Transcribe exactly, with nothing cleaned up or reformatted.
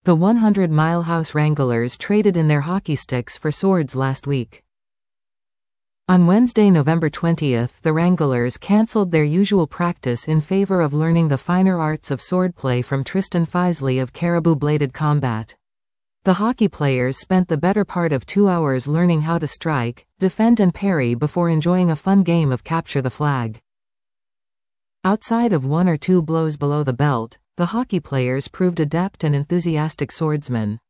The one hundred mile House Wranglers traded in their hockey sticks for swords last week. On Wednesday, November twentieth, the Wranglers cancelled their usual practice in favor of learning the finer arts of swordplay from Tristan Feisley of Caribou Bladed Combat. The hockey players spent the better part of two hours learning how to strike, defend and parry before enjoying a fun game of capture the flag. Outside of one or two blows below the belt, the hockey players proved adept and enthusiastic swordsmen.